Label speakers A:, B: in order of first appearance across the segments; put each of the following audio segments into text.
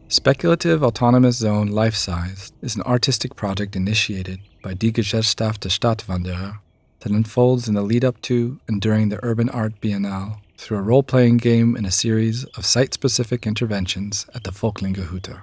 A: Speculative Autonomous Zone Life Size is an artistic project initiated by Die Gesellschaft der Stadtwanderer that unfolds in the lead-up to and during the Urban Art Biennale through a role-playing game and a series of site-specific interventions at the Völklinge Hütte.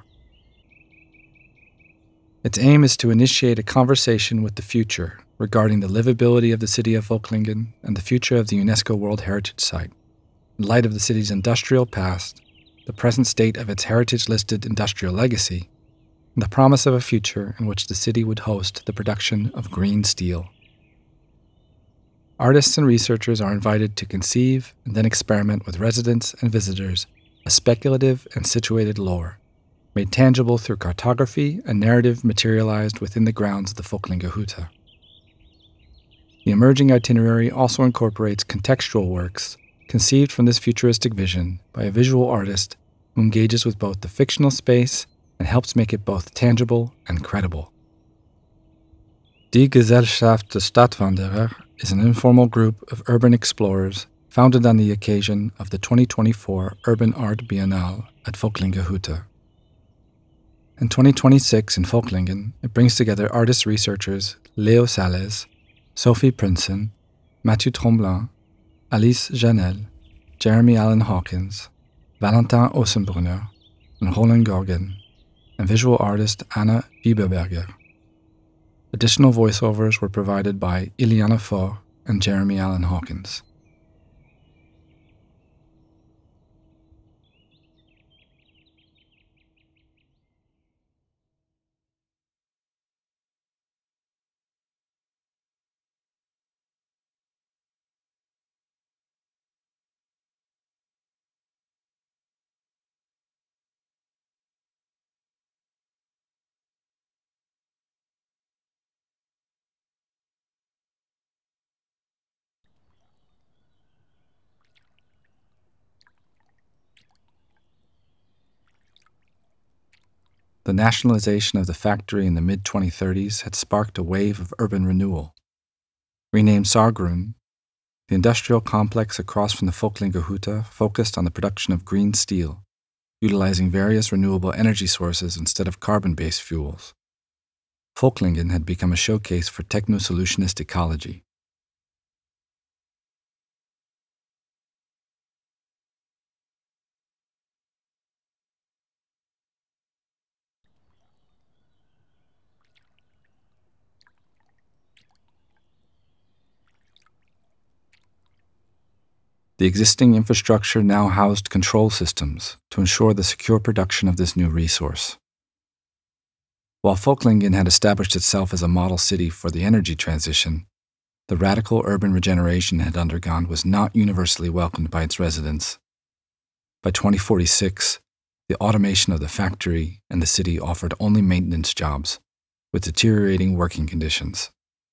A: Its aim is to initiate a conversation with the future regarding the livability of the city of Völklingen and the future of the UNESCO World Heritage Site, in light of the city's industrial past, the present state of its heritage-listed industrial legacy, and the promise of a future in which the city would host the production of green steel. Artists and researchers are invited to conceive and then experiment with residents and visitors a speculative and situated lore, made tangible through cartography and narrative materialized within the grounds of the Völklinge Hütte. The emerging itinerary also incorporates contextual works conceived from this futuristic vision by a visual artist who engages with both the fictional space and helps make it both tangible and credible. Die Gesellschaft der Stadtwanderer is an informal group of urban explorers founded on the occasion of the 2024 Urban Art Biennale at Völklinge Hütte. In 2026 in Völklingen, it brings together artist-researchers Leo Sales, Sophie Prinsen, Mathieu Tremblay, Alice Janel, Jeremy Allen Hawkins, Valentin Ossenbrunner, and Roland Gorgen, and visual artist Anna Bieberberger. Additional voiceovers were provided by Iliana Faure and Jeremy Allen Hawkins. The nationalization of the factory in the mid-2030s had sparked a wave of urban renewal. Renamed Saargrün, the industrial complex across from the Völklinge Hütte focused on the production of green steel, utilizing various renewable energy sources instead of carbon-based fuels. Völklingen had become a showcase for techno-solutionist ecology. The existing infrastructure now housed control systems to ensure the secure production of this new resource. While Völklingen had established itself as a model city for the energy transition, the radical urban regeneration it had undergone was not universally welcomed by its residents. By 2046, the automation of the factory and the city offered only maintenance jobs, with deteriorating working conditions.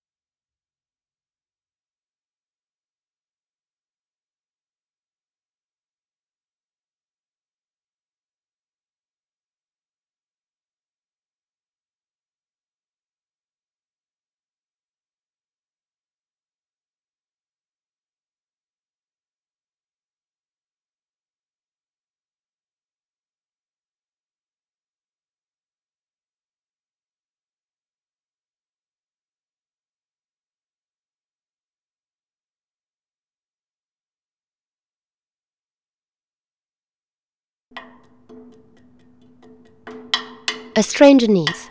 B: A Strange Unease.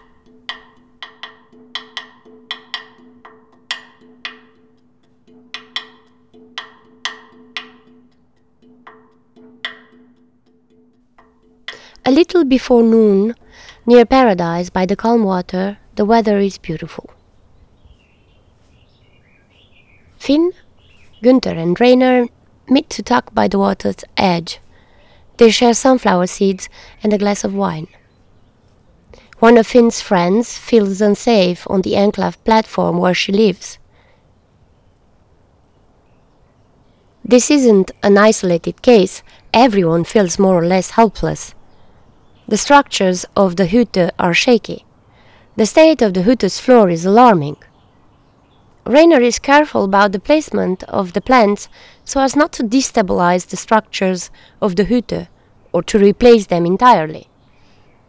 B: A little before noon, near Paradise by the calm water, the weather is beautiful. Finn, Günther and Rainer meet to talk by the water's edge. They share sunflower seeds and a glass of wine. One of Finn's friends feels unsafe on the enclave platform where she lives. This isn't an isolated case. Everyone feels more or less helpless. The structures of the Hütte are shaky. The state of the Hütte's floor is alarming. Rainer is careful about the placement of the plants so as not to destabilize the structures of the Hütte or to replace them entirely.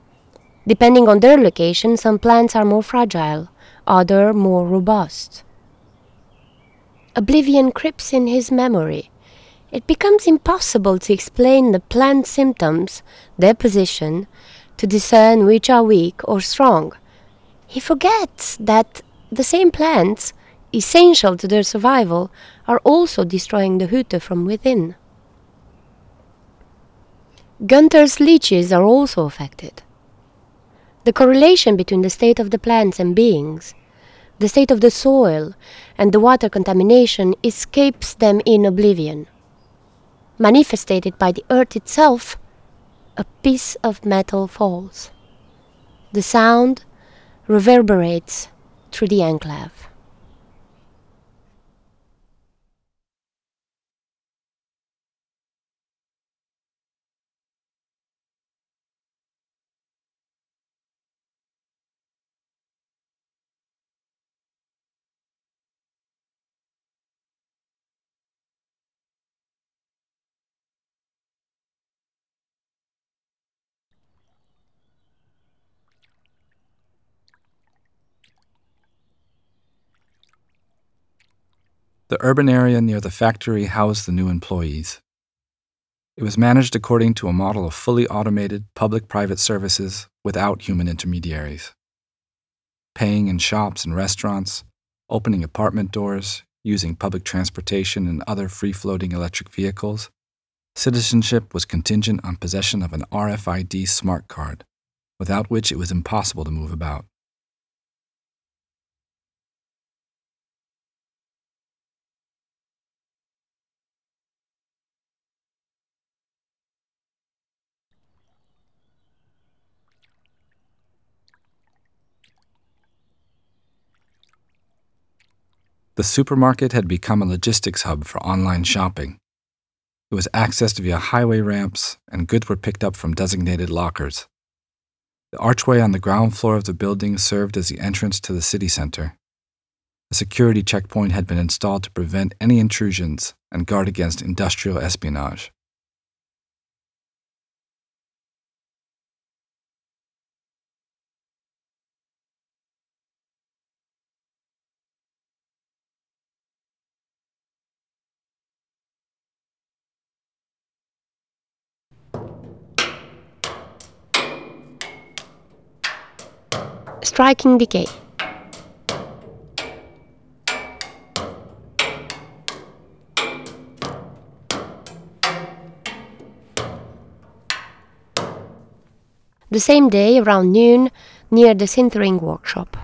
B: Depending on their location, some plants are more fragile, others more robust. Oblivion creeps in his memory. It becomes impossible to explain the plant symptoms, their position, to discern which are weak or strong. He forgets that the same plants, essential to their survival, are also destroying the Hütte from within. Gunther's leeches are also affected. The correlation between the state of the plants and beings, the state of the soil, and the water contamination escapes them in oblivion. Manifested by the earth itself, a piece of metal falls. The sound reverberates through the enclave.
A: The urban area near the factory housed the new employees. It was managed according to a model of fully automated public-private services without human intermediaries. Paying in shops and restaurants, opening apartment doors, using public transportation and other free-floating electric vehicles, citizenship was contingent on possession of an RFID smart card, without which it was impossible to move about. The supermarket had become a logistics hub for online shopping. It was accessed via highway ramps, and goods were picked up from designated lockers. The archway on the ground floor of the building served as the entrance to the city center. A security checkpoint had been installed to prevent any intrusions and guard against industrial espionage.
B: Striking decay. The same day, around noon, near the sintering workshop.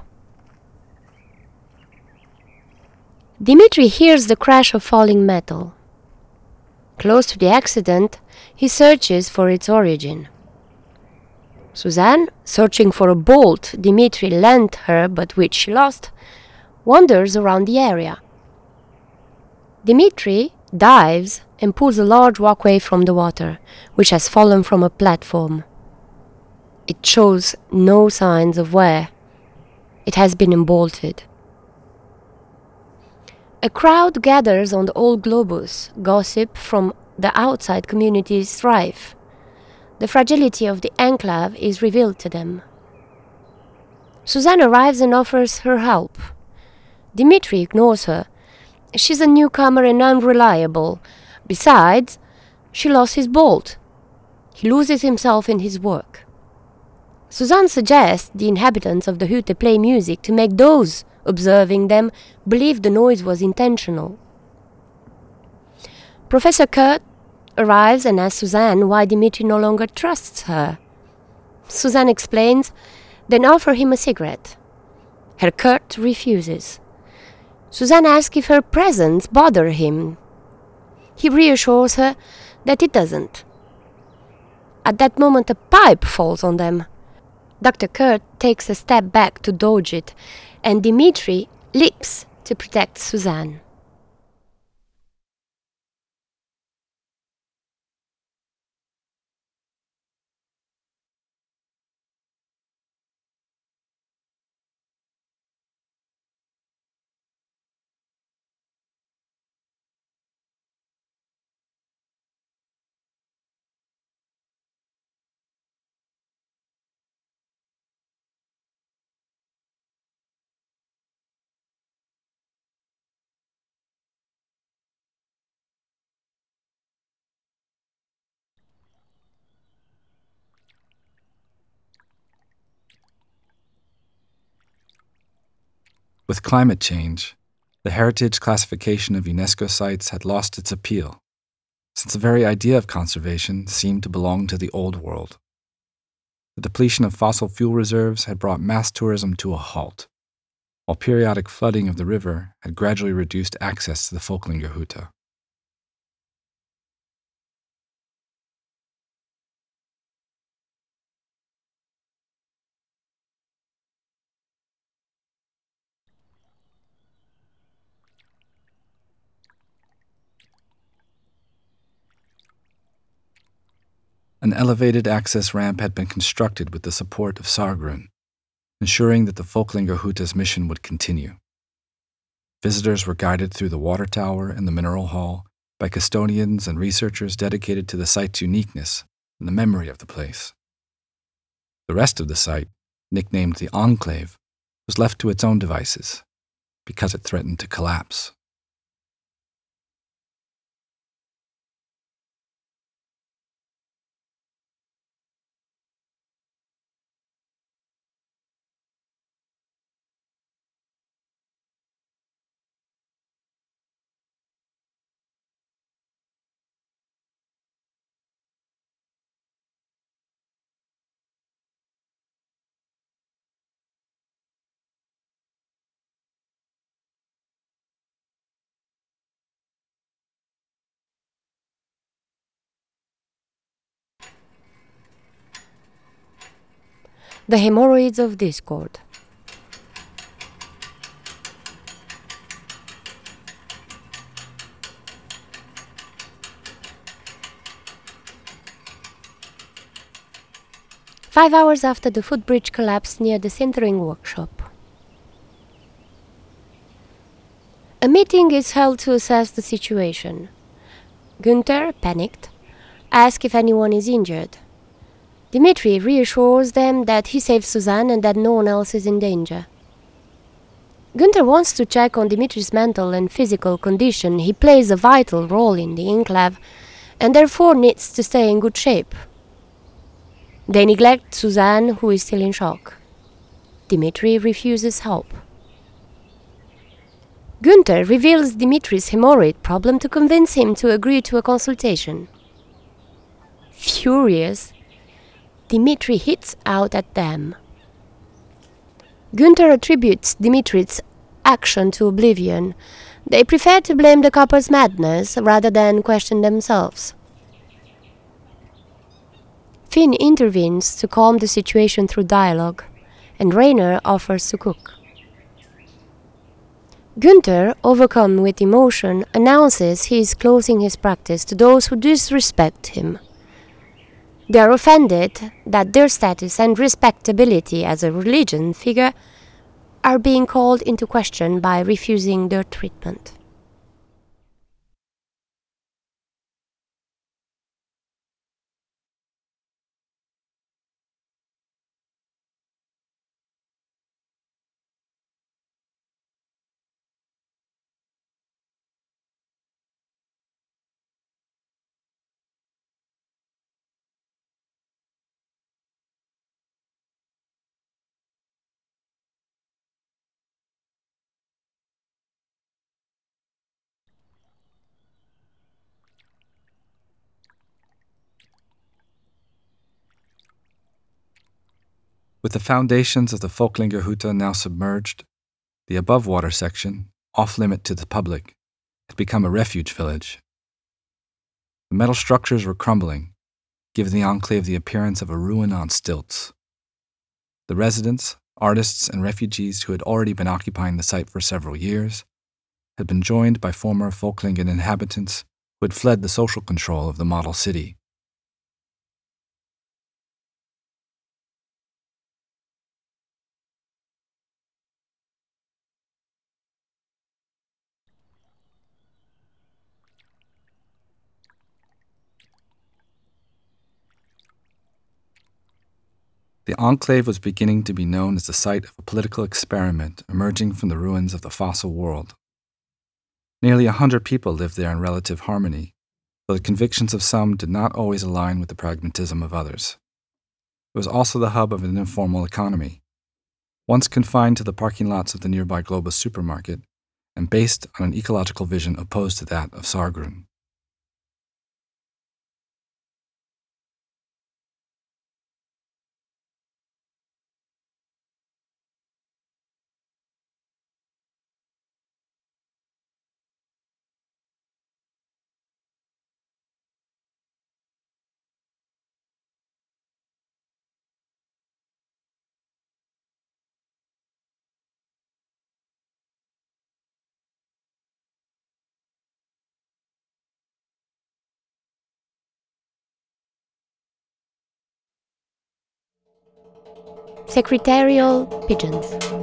B: Dimitri hears the crash of falling metal. Close to the accident, he searches for its origin. Suzanne, searching for a bolt Dimitri lent her but which she lost, wanders around the area. Dimitri dives and pulls a large walkway from the water, which has fallen from a platform. It shows no signs of wear. It has been embolted. A crowd gathers on the old globus, gossip from the outside community is rife. The fragility of the enclave is revealed to them. Suzanne arrives and offers her help. Dimitri ignores her. She's a newcomer and unreliable. Besides, she lost his bolt. He loses himself in his work. Suzanne suggests the inhabitants of the Hütte play music to make those observing them believe the noise was intentional. Professor Kurt arrives and asks Suzanne why Dimitri no longer trusts her. Suzanne explains, then offers him a cigarette. Herr Kurt refuses. Suzanne asks if her presence bothers him. He reassures her that it doesn't. At that moment, a pipe falls on them. Dr. Kurt takes a step back to dodge it, and Dimitri leaps to protect Suzanne.
A: With climate change, the heritage classification of UNESCO sites had lost its appeal, since the very idea of conservation seemed to belong to the old world. The depletion of fossil fuel reserves had brought mass tourism to a halt, while periodic flooding of the river had gradually reduced access to the Völklinger Hütte. An elevated access ramp had been constructed with the support of Sargrun, ensuring that the Völklinger Hütte's mission would continue. Visitors were guided through the water tower and the mineral hall by custodians and researchers dedicated to the site's uniqueness and the memory of the place. The rest of the site, nicknamed the Enclave, was left to its own devices because it threatened to collapse.
B: The hemorrhoids of discord. Five hours after the footbridge collapsed near the sintering workshop. A meeting is held to assess the situation. Günther, panicked, asks if anyone is injured. Dimitri reassures them that he saved Suzanne and that no one else is in danger. Günther wants to check on Dimitri's mental and physical condition. He plays a vital role in the enclave and therefore needs to stay in good shape. They neglect Suzanne, who is still in shock. Dimitri refuses help. Günther reveals Dimitri's hemorrhoid problem to convince him to agree to a consultation. Furious, Dimitri hits out at them. Günther attributes Dimitri's action to oblivion. They prefer to blame the couple's madness rather than question themselves. Finn intervenes to calm the situation through dialogue, and Rainer offers to cook. Günther, overcome with emotion, announces he is closing his practice to those who disrespect him. They are offended that their status and respectability as a religion figure are being called into question by refusing their treatment.
A: With the foundations of the Völklinger Hütte now submerged, the above-water section, off-limit to the public, had become a refuge village. The metal structures were crumbling, giving the enclave the appearance of a ruin on stilts. The residents, artists, and refugees who had already been occupying the site for several years had been joined by former Völklingen inhabitants who had fled the social control of the model city. The enclave was beginning to be known as the site of a political experiment emerging from the ruins of the fossil world. Nearly 100 people lived there in relative harmony, though the convictions of some did not always align with the pragmatism of others. It was also the hub of an informal economy. once confined to the parking lots of the nearby Globus supermarket, and based on an ecological vision opposed to that of Sargrun.
B: Secretarial pigeons.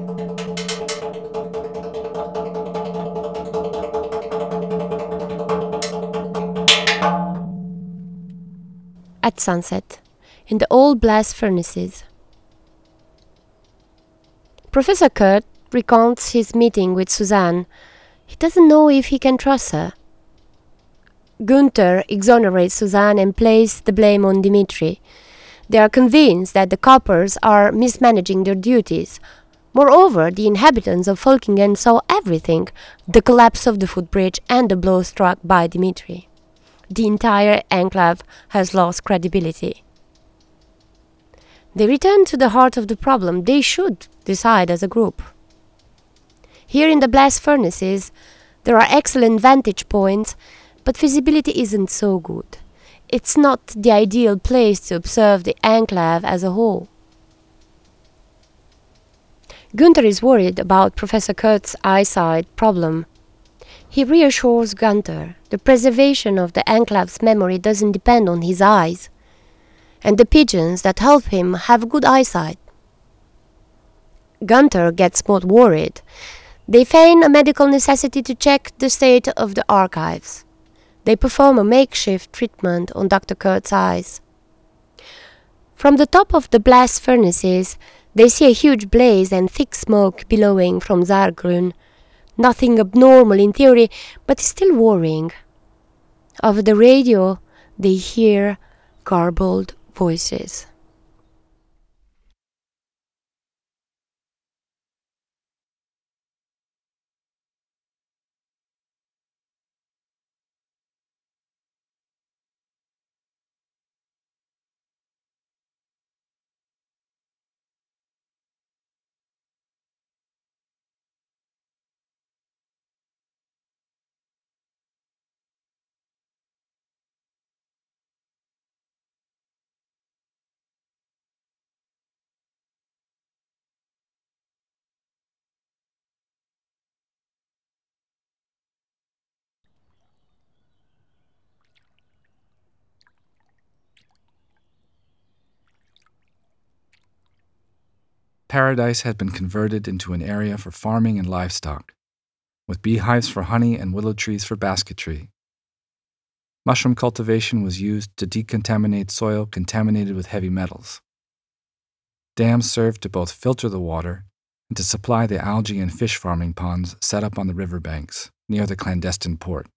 B: At sunset, in the old blast furnaces. Professor Kurt recounts his meeting with Suzanne. He doesn't know if he can trust her. Gunther exonerates Suzanne and places the blame on Dimitri. They are convinced that the coppers are mismanaging their duties. Moreover, the inhabitants of Folkenghen saw everything, the collapse of the footbridge and the blow struck by Dimitri. The entire enclave has lost credibility. They return to the heart of the problem. They should decide as a group. Here in the blast furnaces, there are excellent vantage points, but visibility isn't so good. It's not the ideal place to observe the enclave as a whole. Gunther is worried about Professor Kurt's eyesight problem. He reassures Gunther the preservation of the enclave's memory doesn't depend on his eyes, and the pigeons that help him have good eyesight. Gunther gets more worried. They feign a medical necessity to check the state of the archives. They perform a makeshift treatment on Dr. Kurt's eyes. From the top of the blast furnaces, they see a huge blaze and thick smoke billowing from Sargrun. Nothing abnormal in theory, but still worrying. Over the radio, they hear garbled voices.
A: Paradise had been converted into an area for farming and livestock, with beehives for honey and willow trees for basketry. Mushroom cultivation was used to decontaminate soil contaminated with heavy metals. Dams served to both filter the water and to supply the algae and fish farming ponds set up on the riverbanks near the clandestine port.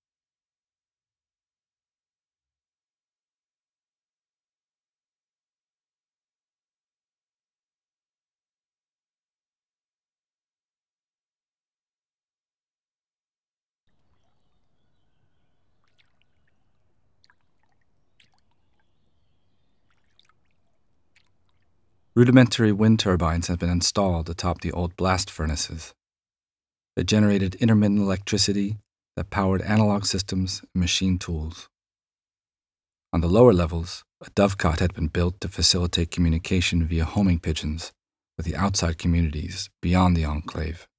A: Rudimentary wind turbines had been installed atop the old blast furnaces. They generated intermittent electricity that powered analog systems and machine tools. On the lower levels, a dovecot had been built to facilitate communication via homing pigeons with the outside communities beyond the enclave.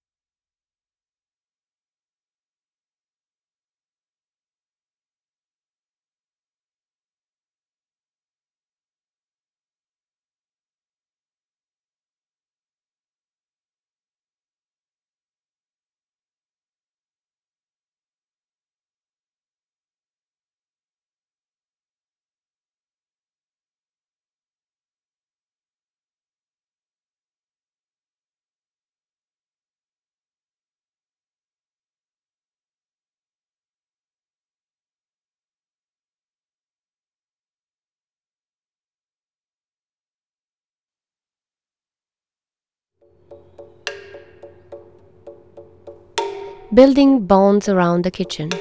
B: Building bonds around the kitchen.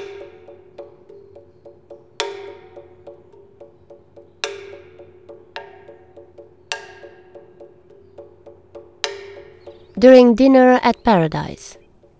B: During dinner at Paradise.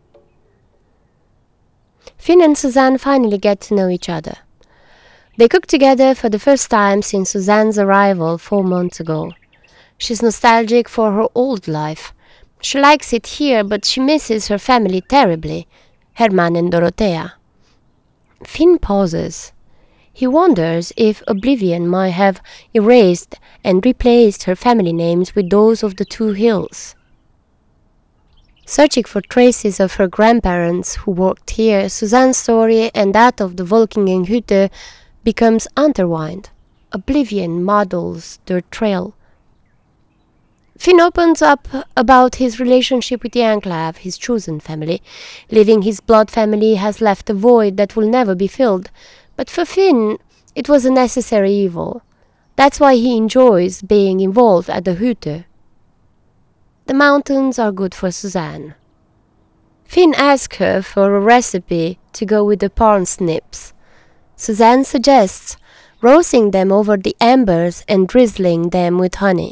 B: Finn and Suzanne finally get to know each other. They cook together for the first time since Suzanne's arrival 4 months ago. She's nostalgic for her old life. She likes it here, but she misses her family terribly, Herman and Dorothea. Finn pauses. He wonders if oblivion might have erased and replaced her family names with those of the two hills. Searching for traces of her grandparents who worked here, Suzanne's story and that of the Volkingenhütte becomes intertwined. Oblivion models their trail. Finn opens up about his relationship with the Enclave, his chosen family. Leaving his blood family has left a void that will never be filled. But for Finn, it was a necessary evil. That's why he enjoys being involved at the Hütte. The mountains are good for Suzanne. Finn asks her for a recipe to go with the parsnips. Suzanne suggests roasting them over the embers and drizzling them with honey.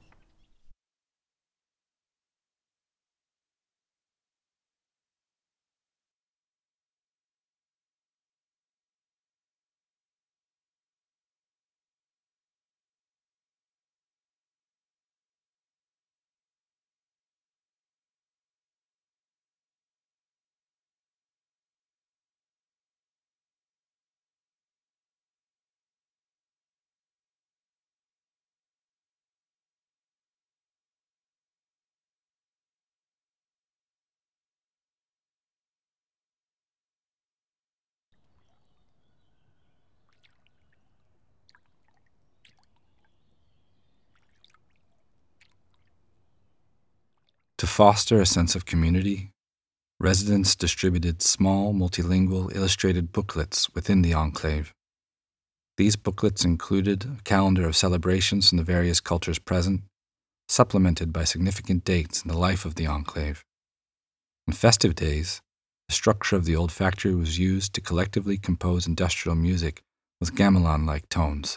A: To foster a sense of community, residents distributed small multilingual illustrated booklets within the enclave. These booklets included a calendar of celebrations from the various cultures present, supplemented by significant dates in the life of the enclave. On festive days, the structure of the old factory was used to collectively compose industrial music with gamelan-like tones.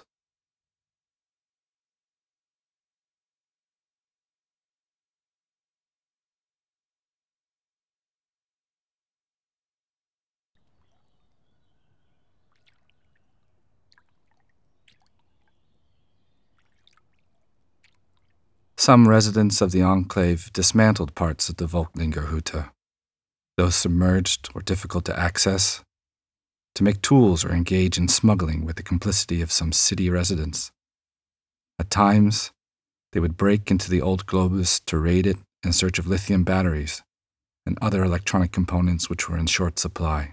A: Some residents of the enclave dismantled parts of the Volkingerhütte, those submerged or difficult to access, to make tools or engage in smuggling with the complicity of some city residents. At times, they would break into the old Globus to raid it in search of lithium batteries and other electronic components which were in short supply.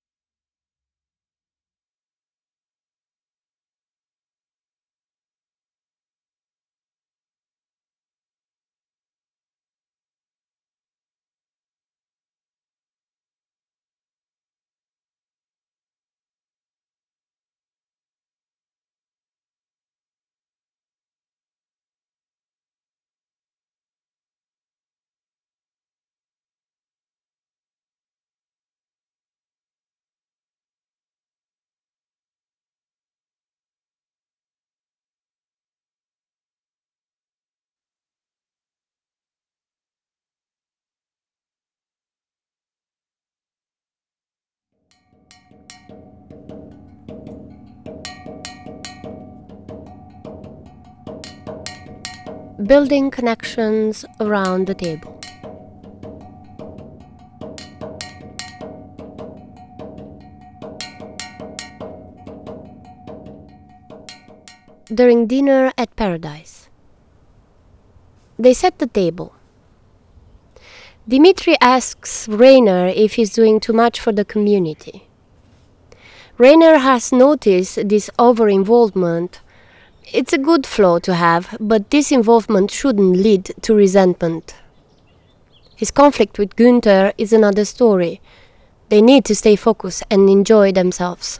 B: Building connections around the table. During dinner at Paradise. They set the table. Dimitri asks Rainer if he's doing too much for the community. Rainer has noticed this over-involvement. It's a good flaw to have, but this involvement shouldn't lead to resentment. His conflict with Günther is another story. They need to stay focused and enjoy themselves.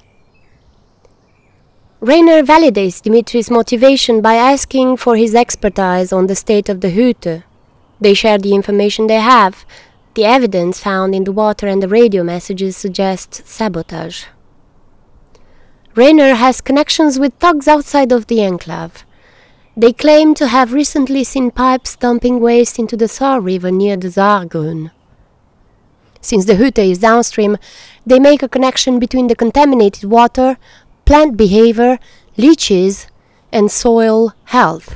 B: Rainer validates Dimitri's motivation by asking for his expertise on the state of the Hütte. They share the information they have. The evidence found in the water and the radio messages suggests sabotage. Raynor has connections with thugs outside of the enclave. They claim to have recently seen pipes dumping waste into the Saar River near the Zargun. Since the Hütte is downstream, they make a connection between the contaminated water, plant behavior, leeches, and soil health.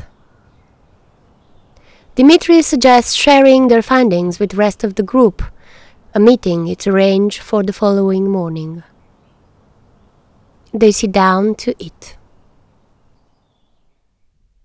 B: Dimitri suggests sharing their findings with the rest of the group. A meeting is arranged for the following morning. They sit down to eat.